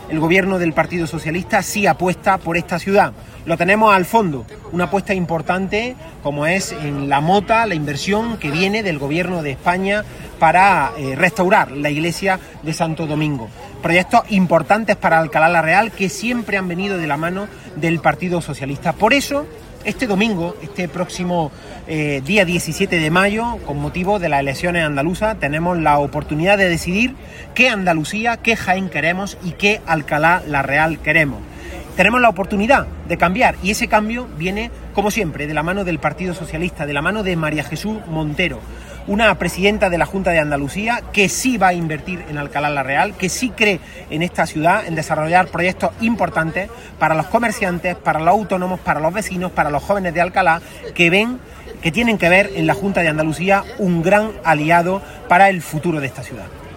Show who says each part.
Speaker 1: el gobierno del Partido Socialista sí apuesta por esta ciudad. Lo tenemos al fondo, una apuesta importante como es en la mota, la inversión que viene del gobierno de España para restaurar la iglesia de Santo Domingo. Proyectos importantes para Alcalá la Real que siempre han venido de la mano del Partido Socialista. Por eso, este domingo, este próximo día 17 de mayo, con motivo de las elecciones andaluzas, tenemos la oportunidad de decidir qué Andalucía, qué Jaén queremos y qué Alcalá la Real queremos. Tenemos la oportunidad de cambiar y ese cambio viene, como siempre, de la mano del Partido Socialista, de la mano de María Jesús Montero, una presidenta de la Junta de Andalucía que sí va a invertir en Alcalá la Real, que sí cree en esta ciudad, en desarrollar proyectos importantes para los comerciantes, para los autónomos, para los vecinos, para los jóvenes de Alcalá, que tienen que ver en la Junta de Andalucía un gran aliado para el futuro de esta ciudad.